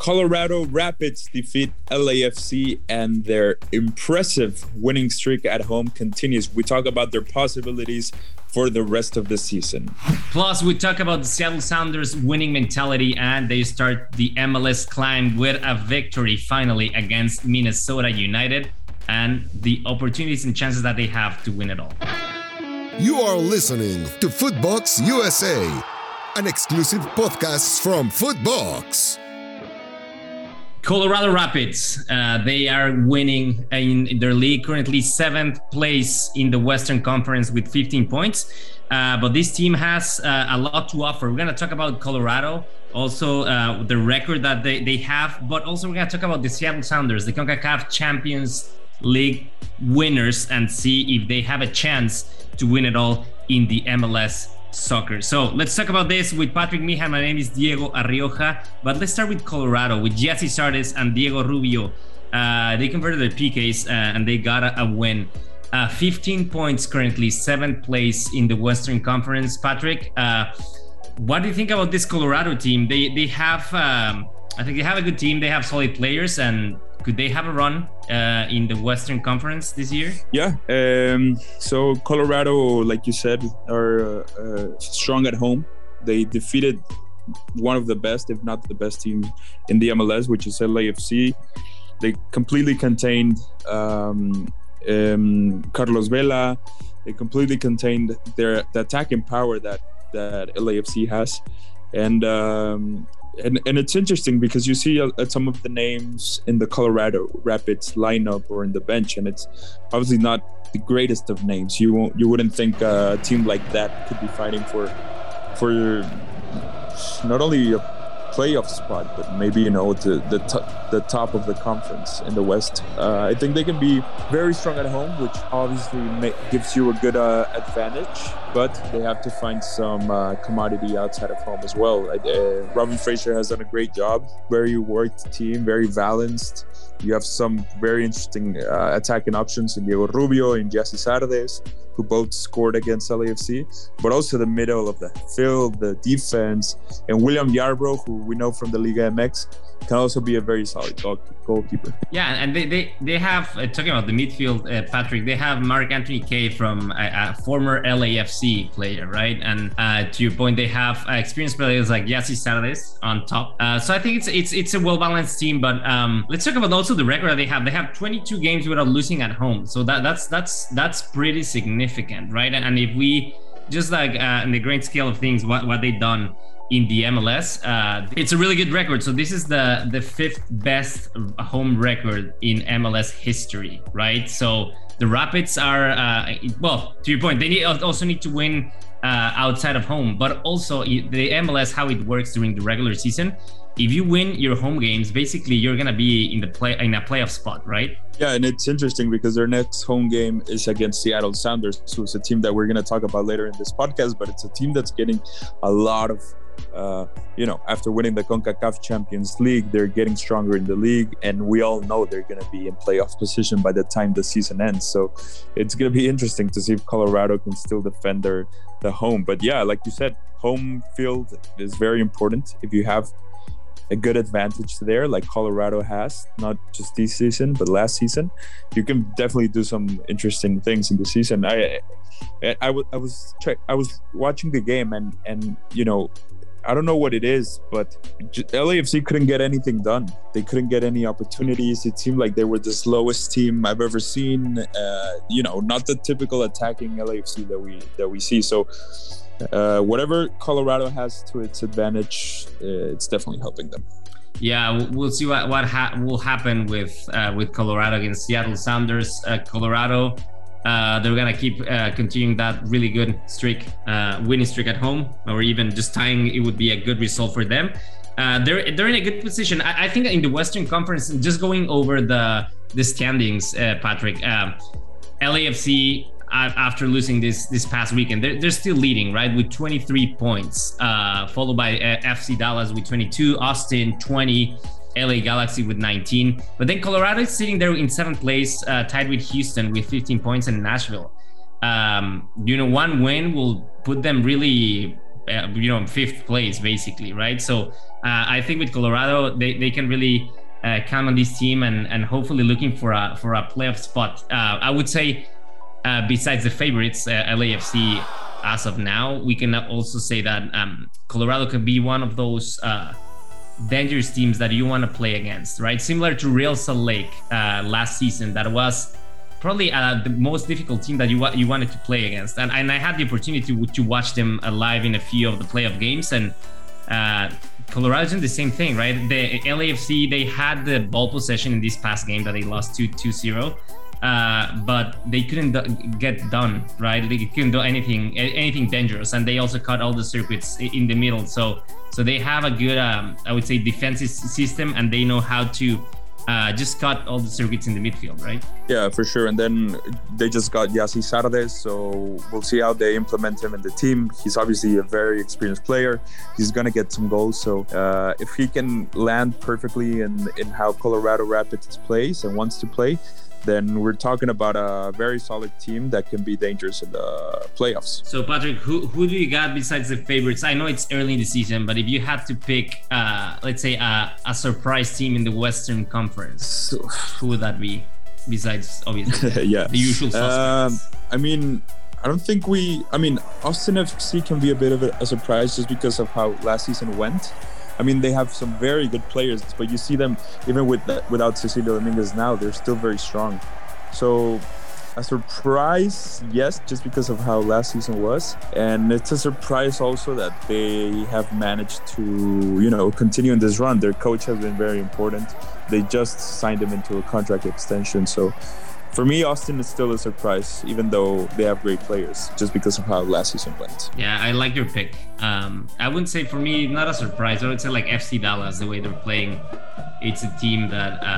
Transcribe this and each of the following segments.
Colorado Rapids defeat LAFC and their impressive winning streak at home continues. We talk about their possibilities for the rest of the season. Plus, we talk about the Seattle Sounders winning mentality, and they start the MLS climb with a victory finally against Minnesota United and the opportunities and chances that they have to win it all. You are listening to Footbox USA, an exclusive podcast from Footbox. Colorado Rapids, they are winning in their league, currently 7th place in the Western Conference with 15 points. But this team has a lot to offer. We're going to talk about Colorado, also the record that they have, but also we're going to talk about the Seattle Sounders, the CONCACAF Champions League winners, and see if they have a chance to win it all in the MLS soccer. So let's talk about this with Patrick Mijan. My name is Diego Arrioja, but let's start with Colorado, with Gyasi Zardes and Diego Rubio. They converted their PKs and they got a win. 15 points currently, 7th place in the Western Conference. Patrick, what do you think about this Colorado team? They have, I think they have a good team. They have solid players, and could they have a run in the Western Conference this year? Yeah. So Colorado, like you said, are strong at home. They defeated one of the best, if not the best team in the MLS, which is LAFC. They completely contained Carlos Vela. They completely contained the attacking power that LAFC has. And it's interesting because you see some of the names in the Colorado Rapids lineup or in the bench, and it's obviously not the greatest of names. You wouldn't think a team like that could be fighting for not only a playoff spot, but maybe the top of the conference in the West. I think they can be very strong at home, which obviously gives you a good advantage. But they have to find some commodity outside of home as well. Robin Fraser has done a great job. Very worked team, very balanced. You have some very interesting attacking options in Diego Rubio and Gyasi Zardes, who both scored against LAFC, but also the middle of the field, the defense, and William Yarbrough, who we know from the Liga MX, can also be a very solid goalkeeper. Yeah, and they have, talking about the midfield, Patrick, they have Mark Anthony Kaye from a former LAFC player, right? And to your point, they have experienced players like Gyasi Zardes on top. So I think it's a well-balanced team, but let's talk about also the record that they have. They have 22 games without losing at home. So that's pretty significant, right? And if we just like in the grand scale of things, what they've done in the MLS, it's a really good record. So this is the 5th best home record in MLS history, right? So the Rapids are, well, to your point, they also need to win outside of home, but also the MLS, how it works during the regular season. If you win your home games, basically you're gonna be in a playoff spot, right? Yeah, and it's interesting because their next home game is against Seattle Sounders, who's a team that we're gonna talk about later in this podcast. But it's a team that's getting a lot of, after winning the CONCACAF Champions League, they're getting stronger in the league, and we all know they're gonna be in playoff position by the time the season ends. So it's gonna be interesting to see if Colorado can still defend the home. But yeah, like you said, home field is very important. If you have a good advantage there, like Colorado has, not just this season but last season, you can definitely do some interesting things in the season. I was watching the game, and I don't know what it is, but LAFC couldn't get anything done. They couldn't get any opportunities. It seemed like they were the slowest team I've ever seen. Not the typical attacking LAFC that we see. So whatever Colorado has to its advantage, it's definitely helping them. Yeah, we'll see what will happen with Colorado against Seattle Sounders. Colorado, they're gonna keep continuing that really good streak, winning streak at home, or even just tying. It would be a good result for them. They're in a good position. I think in the Western Conference, just going over the standings, Patrick, LAFC, after losing this past weekend, they're still leading, right, with 23 points, followed by FC Dallas with 22, Austin 20, LA Galaxy with 19. But then Colorado is sitting there in 7th place, tied with Houston with 15 points, and Nashville. One win will put them really fifth place basically, right? So I think with Colorado, they can really count on this team and hopefully looking for a playoff spot. I would say besides the favorites, LAFC, as of now, we can also say that Colorado can be one of those dangerous teams that you want to play against, right? Similar to Real Salt Lake last season, that was probably the most difficult team that you wanted to play against. And I had the opportunity to watch them live in a few of the playoff games, and Colorado's doing the same thing, right? The LAFC, they had the ball possession in this past game that they lost 2-0. But they couldn't get done, right? They couldn't do anything dangerous, and they also cut all the circuits in the middle. So they have a good, I would say, defensive system, and they know how to just cut all the circuits in the midfield, right? Yeah, for sure. And then they just got Yassi Sardes, so we'll see how they implement him in the team. He's obviously a very experienced player. He's going to get some goals. So if he can land perfectly in how Colorado Rapids plays and wants to play, then we're talking about a very solid team that can be dangerous in the playoffs. So Patrick, who do you got besides the favorites? I know it's early in the season, but if you had to pick, let's say a surprise team in the Western Conference, who would that be? Besides, obviously, the usual suspects. Austin FC can be a bit of a surprise just because of how last season went. I mean, they have some very good players, but you see them, even without Cecilio Dominguez now, they're still very strong. So a surprise, yes, just because of how last season was. And it's a surprise also that they have managed to, continue in this run. Their coach has been very important. They just signed him into a contract extension. So for me, Austin is still a surprise, even though they have great players, just because of how last season went. Yeah, I like your pick. I wouldn't say, for me, not a surprise. I would say like FC Dallas, the way they're playing. It's a team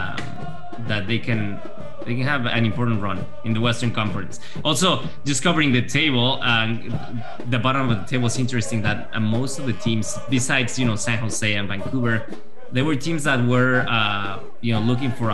that they can have an important run in the Western Conference. Also, just covering the table, the bottom of the table is interesting that most of the teams, besides San Jose and Vancouver, there were teams that were looking for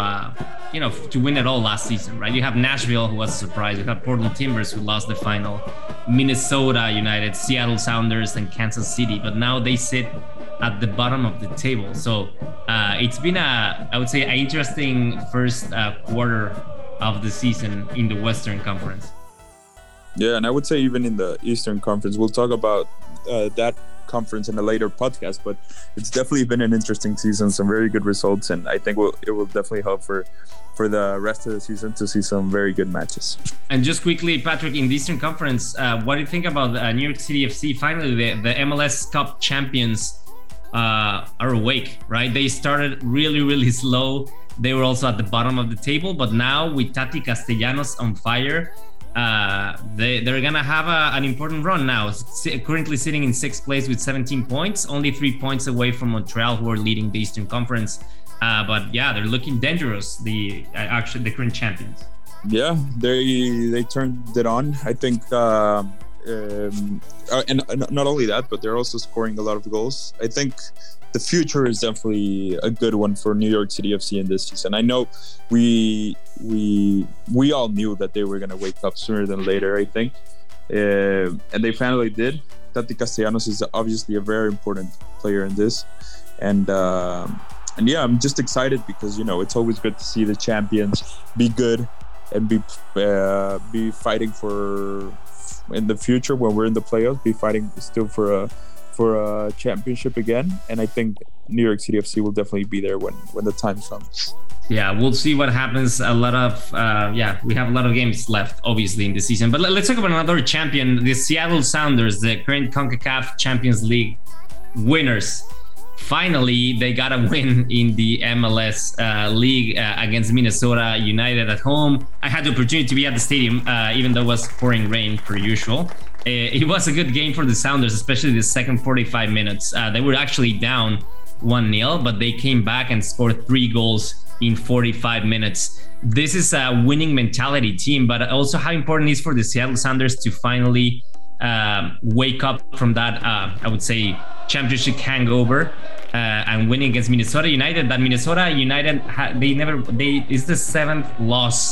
to win it all last season, right? You have Nashville, who was a surprise. You have Portland Timbers, who lost the final, Minnesota United, Seattle Sounders, and Kansas City, but now they sit at the bottom of the table. So it's been I would say, an interesting first quarter of the season in the Western Conference. Yeah, and I would say even in the Eastern Conference, we'll talk about that conference in a later podcast, but it's definitely been an interesting season, some very good results, and I think it will definitely help for the rest of the season to see some very good matches. And just quickly, Patrick, in the Eastern Conference, what do you think about New York City FC? Finally, the MLS Cup champions are awake, right? They started really, really slow. They were also at the bottom of the table, but now with Tati Castellanos on fire, they're gonna have an important run now. Currently sitting in 6th place with 17 points, only 3 points away from Montreal, who are leading the Eastern Conference. But yeah, they're looking dangerous. The current champions. Yeah, they turned it on. I think, and not only that, but they're also scoring a lot of goals. I think the future is definitely a good one for New York City FC in this season. I know we all knew that they were going to wake up sooner than later, I think. And they finally did. Tati Castellanos is obviously a very important player in this. And yeah, I'm just excited because, it's always good to see the champions be good and be fighting for, in the future when we're in the playoffs, be fighting still for a championship again. And I think New York City FC will definitely be there when the time comes. Yeah, we'll see what happens. We have a lot of games left, obviously, in the season. But let's talk about another champion, the Seattle Sounders, the current CONCACAF Champions League winners. Finally, they got a win in the MLS League against Minnesota United at home. I had the opportunity to be at the stadium, even though it was pouring rain per usual. It was a good game for the Sounders, especially the second 45 minutes. They were actually down 1-0, but they came back and scored 3 goals in 45 minutes. This is a winning mentality team, but also how important it is for the Seattle Sounders to finally wake up from that, I would say, championship hangover and winning against Minnesota United. That Minnesota United, it's the 7th loss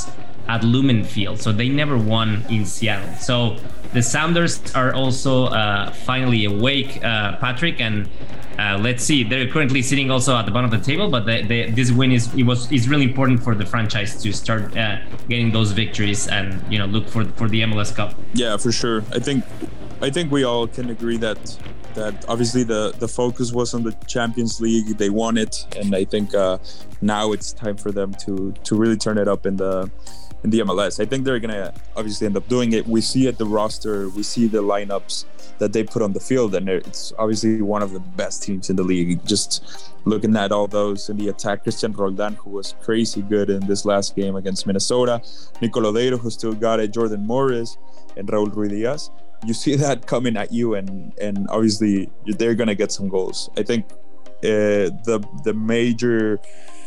at Lumen Field. So they never won in Seattle. So the Sounders are also finally awake, Patrick, and let's see. They're currently sitting also at the bottom of the table, but this win is really important for the franchise to start getting those victories and look for the MLS Cup. Yeah, for sure. I think we all can agree that obviously the focus was on the Champions League. They won it, and I think now it's time for them to really turn it up in the MLS. I think they're gonna obviously end up doing it. We see at the roster, we see the lineups that they put on the field, and it's obviously one of the best teams in the league. Just looking at all those in the attack, Christian Roldan, who was crazy good in this last game against Minnesota, Nico Lodeiro, who still got it, Jordan Morris, and Raul Ruiz. You see that coming at you, and obviously they're gonna get some goals. I think the major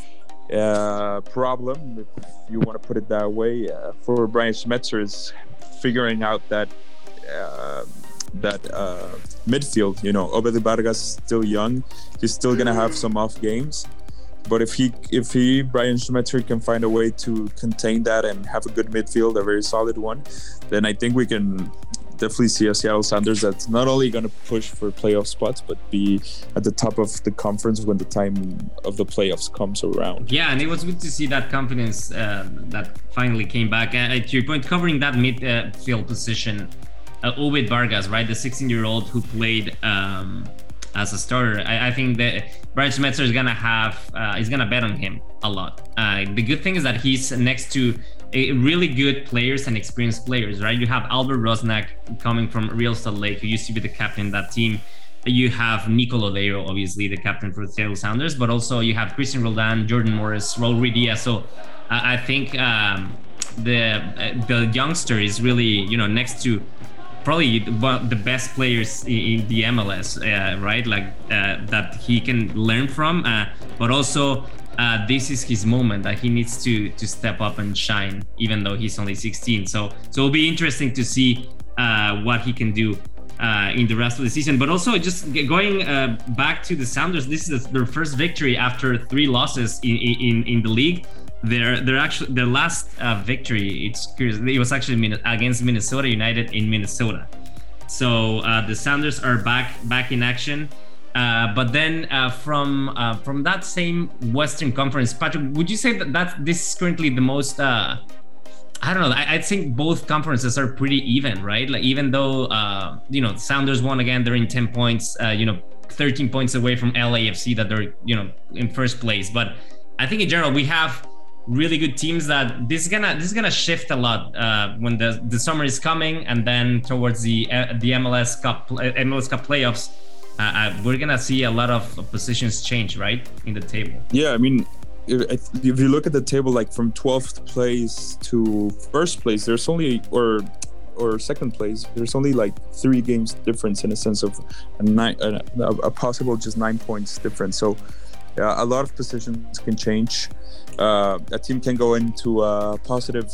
problem, if you want to put it that way, for Brian Schmetzer is figuring out that midfield. Obed Vargas is still young; he's still gonna have some off games. But if Brian Schmetzer can find a way to contain that and have a good midfield, a very solid one, then I think we can definitely see a Seattle Sounders that's not only going to push for playoff spots, but be at the top of the conference when the time of the playoffs comes around. Yeah, and it was good to see that confidence that finally came back. To your point, covering that midfield position, Obed Vargas, right, the 16-year-old who played as a starter. I think that Brian Schmetzer is gonna bet on him a lot. The good thing is that he's next to really good players and experienced players, right? You have Albert Rosnak coming from Real Salt Lake, who used to be the captain of that team. You have Nico Lodeiro, obviously the captain for the Seattle Sounders, but also you have Christian Roldan, Jordan Morris, Raul Ruiz. So I think the youngster is really, next to probably one of the best players in the MLS, right? That he can learn from, but also this is his moment that he needs to step up and shine, even though he's only 16. So it'll be interesting to see what he can do in the rest of the season. But also just going back to the Sounders, this is their first victory after 3 losses in the league. Their last victory, it was actually against Minnesota United in Minnesota. So the Sounders are back in action. But then from that same Western Conference, Patrick, would you say that this is currently the most? I don't know. I think both conferences are pretty even, right? Like even though Sounders won again, they're in 10 points. 13 points away from LAFC that they're in first place. But I think in general we have really good teams that this is gonna shift a lot when the summer is coming, and then towards the MLS Cup playoffs. We're gonna see a lot of positions change, right, in the table. Yeah, I mean, if you look at the table, like from 12th place to first place, there's only or second place, there's only like 3 games difference, in a sense of a possible just 9 points difference. So a lot of positions can change. A team can go into a positive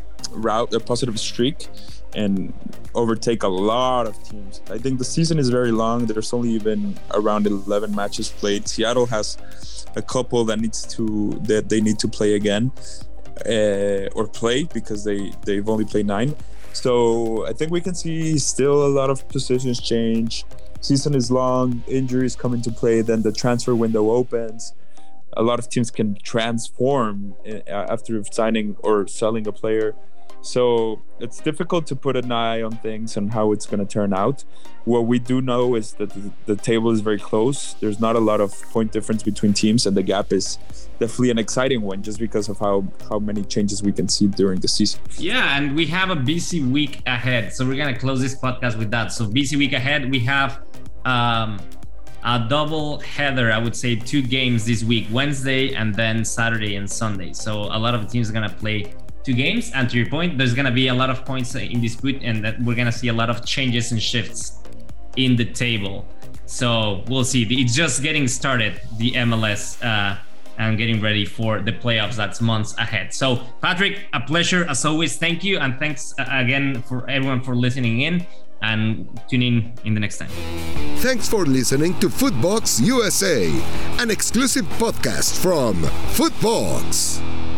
streak and overtake a lot of teams. I think the season is very long. There's only even around 11 matches played. Seattle has a couple that they need to play again or play, because they've only played 9. So I think we can see still a lot of positions change. Season is long, injuries come into play, then the transfer window opens. A lot of teams can transform after signing or selling a player. So it's difficult to put an eye on things and how it's going to turn out. What we do know is that the table is very close. There's not a lot of point difference between teams, and the gap is definitely an exciting one, just because of how many changes we can see during the season. Yeah, and we have a busy week ahead. So we're going to close this podcast with that. So busy week ahead. We have a double header, I would say 2 games this week, Wednesday and then Saturday and Sunday. So a lot of teams are going to play 2 games, and to your point, there's going to be a lot of points in dispute, and that we're going to see a lot of changes and shifts in the table. So we'll see. It's just getting started, the MLS, and getting ready for the playoffs. That's months ahead. So Patrick, a pleasure as always. Thank you, and thanks again for everyone for listening in, and tune in the next time. Thanks for listening to Footbox USA, an exclusive podcast from Footbox.